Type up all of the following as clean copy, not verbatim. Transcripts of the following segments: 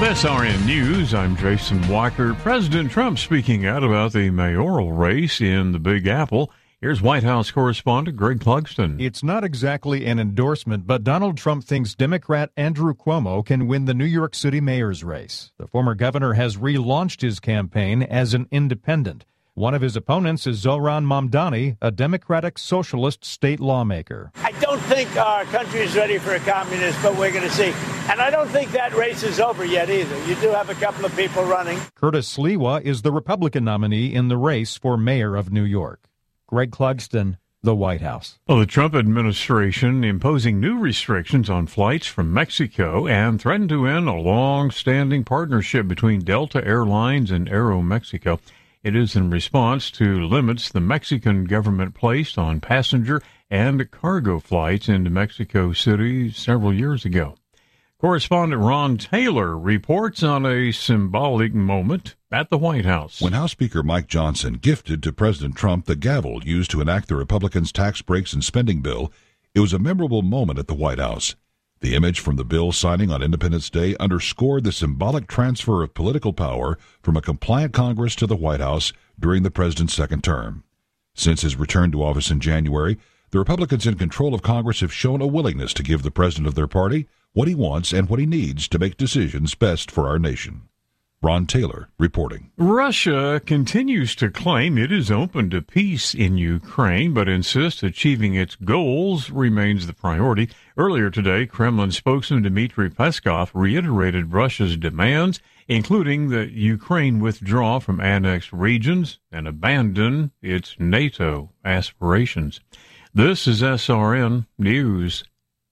SRN News, I'm Jason Walker. President Trump speaking out about the mayoral race in the Big Apple. Here's White House correspondent Greg Clugston. It's not exactly an endorsement, but Donald Trump thinks Democrat Andrew Cuomo can win the New York City mayor's race. The former governor has relaunched his campaign as an independent. One of his opponents is Zohran Mamdani, a Democratic Socialist state lawmaker. I don't think our country is ready for a communist, but we're going to see. And I don't think that race is over yet either. You do have a couple of people running. Curtis Sliwa is the Republican nominee in the race for mayor of New York. Greg Clugston, the White House. Well, the Trump administration imposing new restrictions on flights from Mexico and threatened to end a long-standing partnership between Delta Airlines and Aeromexico. It is in response to limits the Mexican government placed on passenger and cargo flights into Mexico City several years ago. Correspondent Ron Taylor reports on a symbolic moment at the White House. When House Speaker Mike Johnson gifted to President Trump the gavel used to enact the Republicans' tax breaks and spending bill, it was a memorable moment at the White House. The image from the bill signing on Independence Day underscored the symbolic transfer of political power from a compliant Congress to the White House during the president's second term. Since his return to office in January, the Republicans in control of Congress have shown a willingness to give the president of their party what he wants and what he needs to make decisions best for our nation. Ron Taylor reporting. Russia continues to claim it is open to peace in Ukraine, but insists achieving its goals remains the priority. Earlier today, Kremlin spokesman Dmitry Peskov reiterated Russia's demands, including that Ukraine withdraw from annexed regions and abandon its NATO aspirations. This is SRN News.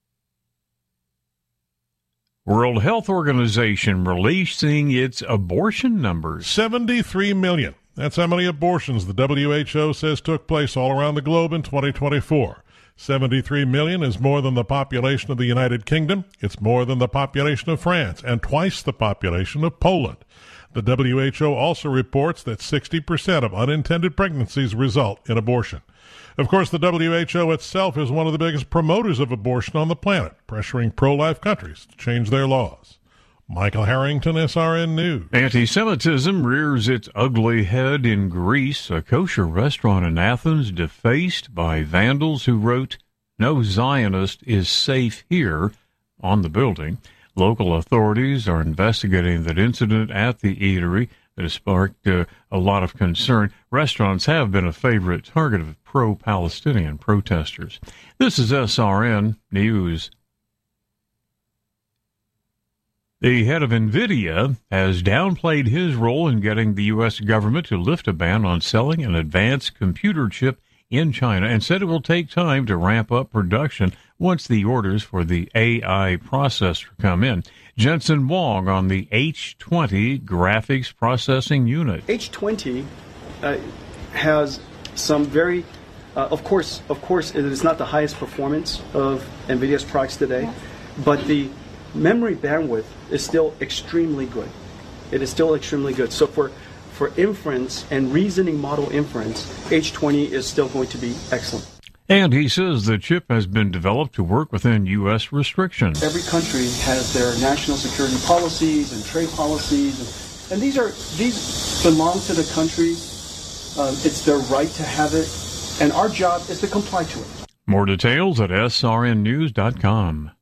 World Health Organization releasing its abortion numbers. 73 million. That's how many abortions the WHO says took place all around the globe in 2024. 73 million is more than the population of the United Kingdom. It's more than the population of France and twice the population of Poland. The WHO also reports that 60% of unintended pregnancies result in abortion. Of course, the WHO itself is one of the biggest promoters of abortion on the planet, pressuring pro-life countries to change their laws. Michael Harrington, SRN News. Anti-Semitism rears its ugly head in Greece. A kosher restaurant in Athens defaced by vandals who wrote, "No Zionist is safe here," on the building. Local authorities are investigating that incident at the eatery that has sparked a lot of concern. Restaurants have been a favorite target of pro-Palestinian protesters. This is SRN News. The head of NVIDIA has downplayed his role in getting the U.S. government to lift a ban on selling an advanced computer chip in China and said it will take time to ramp up production once the orders for the AI processor come in. Jensen Wong on the H20 graphics processing unit. H20 has some very, of course, it is not the highest performance of NVIDIA's products today, but the memory bandwidth is still extremely good. It is still extremely good. So for inference and reasoning model inference, H20 is still going to be excellent. And he says the chip has been developed to work within U.S. restrictions. Every country has their national security policies and trade policies, and these belong to the country. It's their right to have it, and our job is to comply to it. More details at srnnews.com.